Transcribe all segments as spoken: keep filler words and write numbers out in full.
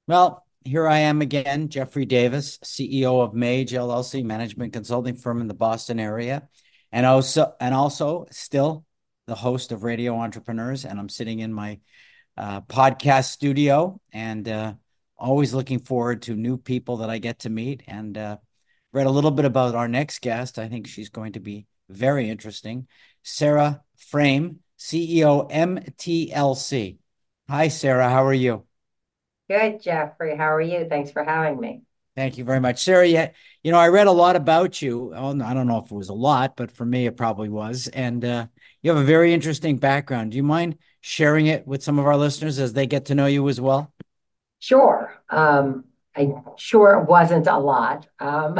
Well, here I am again, Jeffrey Davis, C E O of Mage L L C, management consulting firm in the Boston area, and also and also still the host of Radio Entrepreneurs. And I'm sitting in my uh, podcast studio and uh, always looking forward to new people that I get to meet. And uh, read a little bit about our next guest. I think she's going to be very interesting. Sarah Frame, C E O M T L C. Hi, Sarah. How are you? Good, Jeffrey. How are you? Thanks for having me. Thank you very much, Sarah. Yeah, you know, I read a lot about you. Oh, I don't know if it was a lot, but for me, it probably was. And uh, you have a very interesting background. Do you mind sharing it with some of our listeners as they get to know you as well? Sure. Um, I sure it wasn't a lot. Um,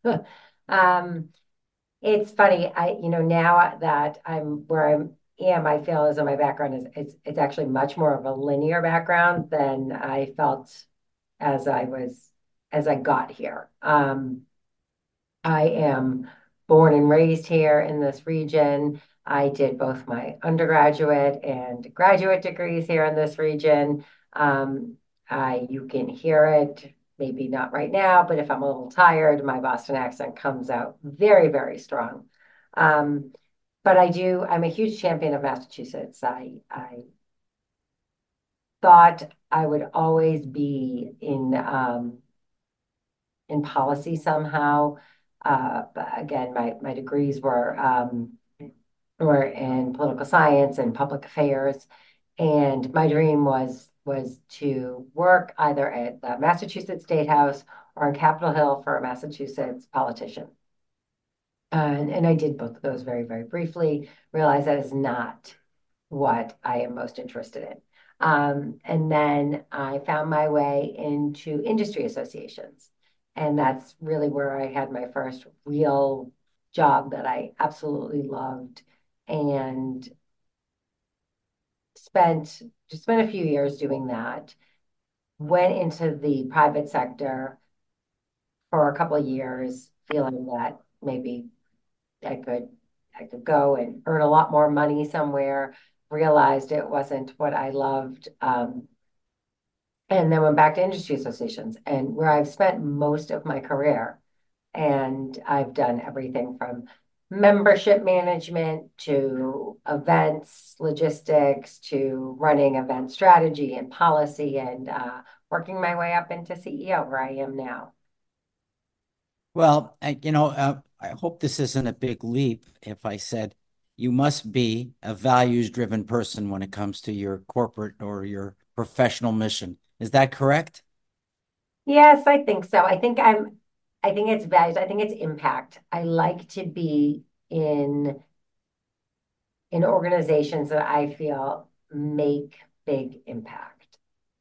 um, it's funny. I, you know, now that I'm where I am, I feel as though my background is it's it's actually much more of a linear background than I felt as I was as I got here. Um, I am born and raised here in this region. I did both my undergraduate and graduate degrees here in this region. Um, I, you can hear it, maybe not right now, but if I'm a little tired, my Boston accent comes out very, very strong. Um, but I do, I'm a huge champion of Massachusetts. I, I thought I would always be in um, in policy somehow. Uh, but again, my, my degrees were um, were in political science and public affairs, and my dream was was to work either at the Massachusetts State House or on Capitol Hill for a Massachusetts politician. And, and I did both of those very, very briefly, realized that is not what I am most interested in. Um, and then I found my way into industry associations. And that's really where I had my first real job that I absolutely loved and spent just spent a few years doing that. Went into the private sector for a couple of years, feeling that maybe I could I could go and earn a lot more money somewhere, realized it wasn't what I loved. Um, and then went back to industry associations and where I've spent most of my career. And I've done everything from membership management to events, logistics, to running event strategy and policy and uh, working my way up into C E O where I am now. Well, I, you know, uh, I hope this isn't a big leap if I said you must be a values-driven person when it comes to your corporate or your professional mission. Is that correct? Yes, I think so. I think I'm, I think it's values. I think it's impact. I like to be in in organizations that I feel make big impact.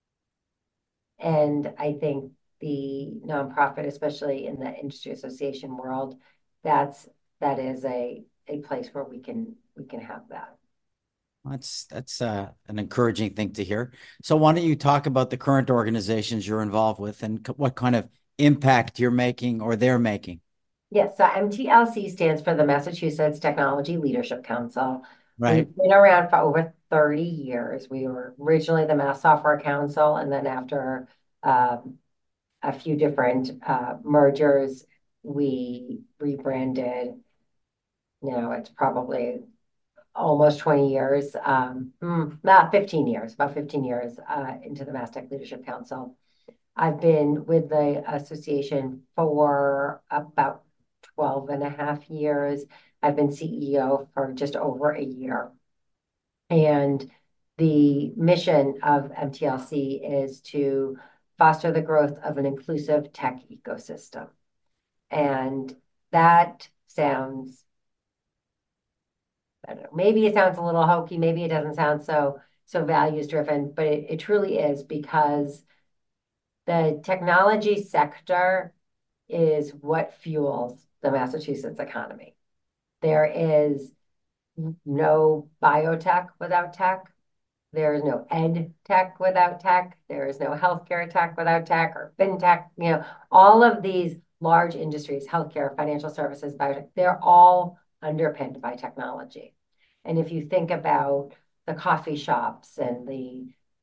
And I think the nonprofit, especially in the industry association world, that's that is a a place where we can we can have that. That's that's uh, an encouraging thing to hear. So why don't you talk about the current organizations you're involved with and c- what kind of impact you're making or they're making, Yes, so M T L C stands for the Massachusetts Technology Leadership Council. right? We've been around for over thirty years. We were originally the Mass Software Council, and then after um, a few different uh, mergers, we rebranded. You know, it's probably almost twenty years, um, mm, not fifteen years, about fifteen years uh, into the Mass Tech Leadership Council. I've been with the association for about twelve and a half years. I've been C E O for just over a year. And the mission of M T L C is to foster the growth of an inclusive tech ecosystem. And that sounds, I don't know, maybe it sounds a little hokey, maybe it doesn't sound so so values driven, but it, it truly is because the technology sector is what fuels the Massachusetts economy. There is no biotech without tech. There is no ed tech without tech. There is no healthcare tech without tech or fintech. You know, all of these large industries, healthcare, financial services, biotech, they're all underpinned by technology. And if you think about the coffee shops and the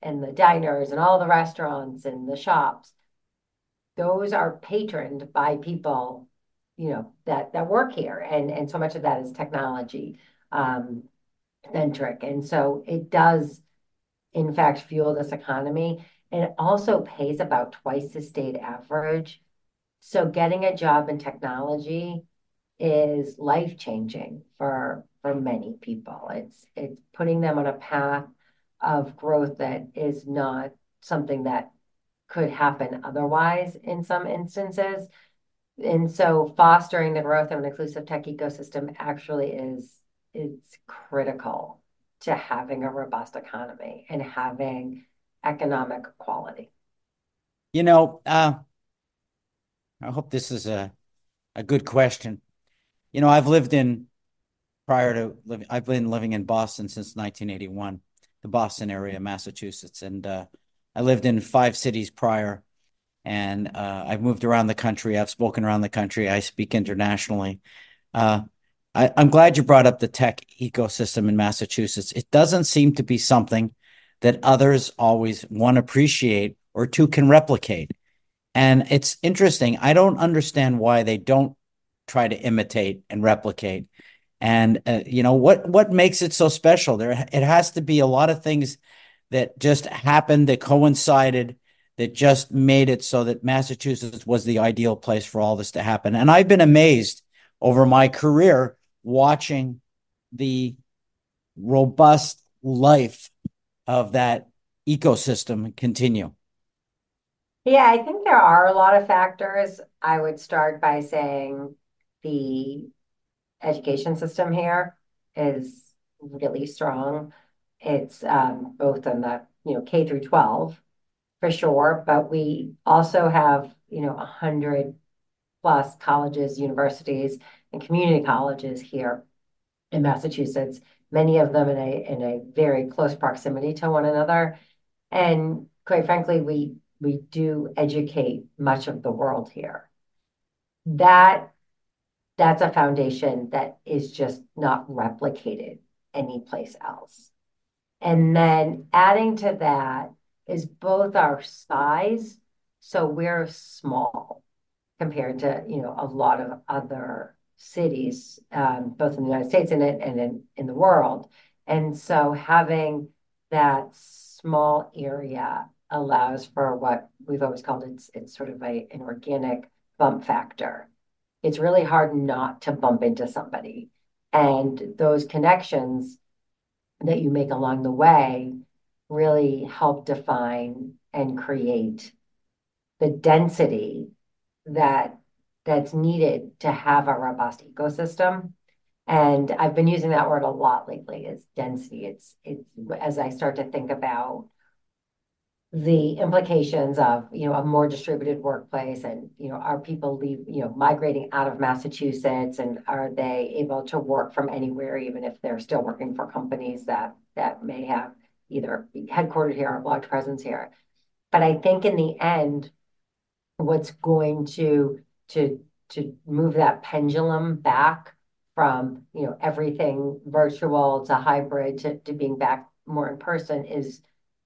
and the diners and all the restaurants and the shops, those are patroned by people, you know, that that work here. And and so much of that is technology um, centric. And so it does, in fact, fuel this economy. And it also pays about twice the state average. So getting a job in technology is life changing for for many people. It's it's putting them on a path of growth that is not something that could happen otherwise in some instances. And so fostering the growth of an inclusive tech ecosystem actually is is critical to having a robust economy and having economic quality. You know, uh, I hope this is a, a good question. You know, I've lived in prior to living, I've been living in Boston since nineteen eighty-one, the Boston area, Massachusetts. And uh, I lived in five cities prior. And uh, I've moved around the country. I've spoken around the country. I speak internationally. Uh, I, I'm glad you brought up the tech ecosystem in Massachusetts. It doesn't seem to be something that others always one appreciate or two can replicate. And it's interesting. I don't understand why they don't try to imitate and replicate. And uh, you know what what makes it so special? There it has to be a lot of things that just happened that coincided that just made it so that Massachusetts was the ideal place for all this to happen. And I've been amazed over my career watching the robust life of that ecosystem continue. Yeah, I think there are a lot of factors. I would start by saying the education system here is really strong. It's um, both in the, you know, K through twelve for sure, but we also have, you know, a hundred plus colleges, universities, and community colleges here in Massachusetts, many of them in a in a very close proximity to one another. And quite frankly, we we do educate much of the world here. That that's a foundation that is just not replicated anyplace else. And then adding to that is both our size. So we're small compared to, you know, a lot of other cities, um, both in the United States and in, and in, in the world. And so having that small area allows for what we've always called it's it's sort of a, an organic bump factor. It's really hard not to bump into somebody. And those connections that you make along the way really help define and create the density that that's needed to have a robust ecosystem. And I've been using that word a lot lately is density. It's it's as I start to think about the implications of, you know, a more distributed workplace and, you know, are people leave, you know, migrating out of Massachusetts and are they able to work from anywhere, even if they're still working for companies that that may have either headquartered here or a large presence here. But I think in the end, what's going to to to move that pendulum back from, you know, everything virtual to hybrid to, to being back more in person is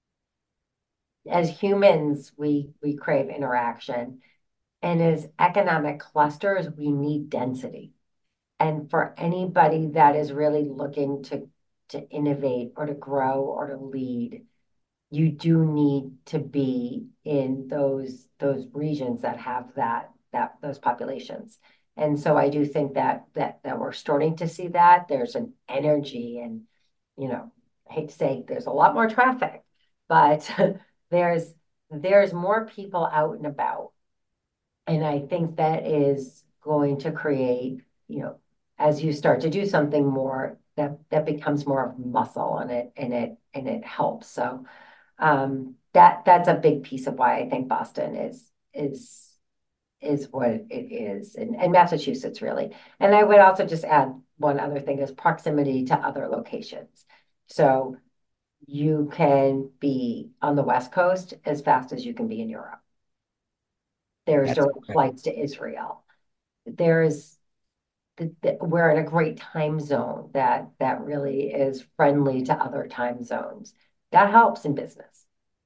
as humans, we we crave interaction. And as economic clusters, we need density. And for anybody that is really looking to to innovate or to grow or to lead, you do need to be in those those regions that have that that those populations. And so I do think that that that we're starting to see that there's an energy and, you know, I hate to say there's a lot more traffic, but there's there's more people out and about. And I think that is going to create, you know, as you start to do something more, that that becomes more of muscle and it and it and it helps. So um, that that's a big piece of why I think Boston is is is what it is, and, and Massachusetts really. And I would also just add one other thing is proximity to other locations. So you can be on the West Coast as fast as you can be in Europe. There's That's direct flights to Israel. There's the, the, we're in a great time zone that that really is friendly to other time zones. That helps in business.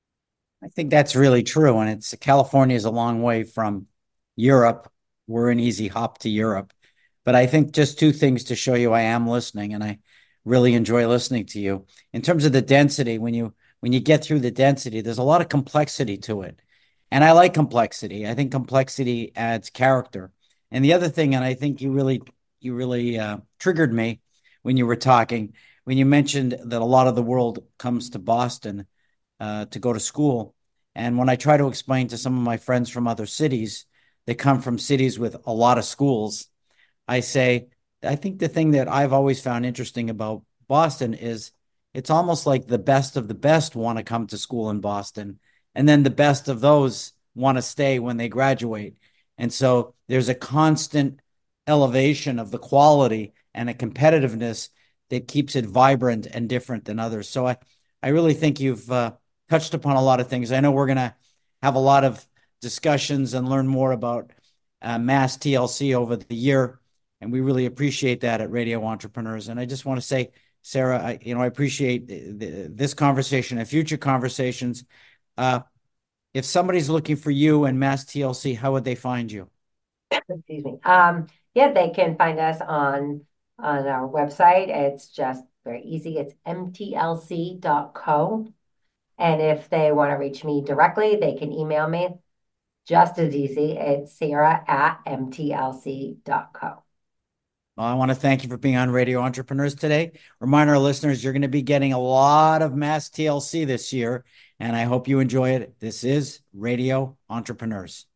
I think that's really true. And it's California is a long way from Europe. We're an easy hop to Europe. But I think just two things to show you I am listening and I really enjoy listening to you. In terms of the density, when you when you get through the density, there's a lot of complexity to it. And I like complexity. I think complexity adds character. And the other thing, and I think you really you really uh, triggered me when you were talking, when you mentioned that a lot of the world comes to Boston uh, to go to school. And when I try to explain to some of my friends from other cities that come from cities with a lot of schools, I say, I think the thing that I've always found interesting about Boston is it's almost like the best of the best want to come to school in Boston. And then the best of those want to stay when they graduate. And so there's a constant elevation of the quality and a competitiveness that keeps it vibrant and different than others. So I, I really think you've uh, touched upon a lot of things. I know we're going to have a lot of discussions and learn more about uh, Mass T L C over the year. And we really appreciate that at Radio Entrepreneurs. And I just want to say, Sarah, I, you know, I appreciate the, this conversation and future conversations. Uh, if somebody's looking for you and Mass T L C, how would they find you? Excuse me. Um, yeah, they can find us on on our website. It's just very easy. It's m t l c dot co. And if they want to reach me directly, they can email me just as easy. It's Sarah at m t l c dot co. Well, I want to thank you for being on Radio Entrepreneurs today. Remind our listeners, you're going to be getting a lot of Mass T L C this year, and I hope you enjoy it. This is Radio Entrepreneurs.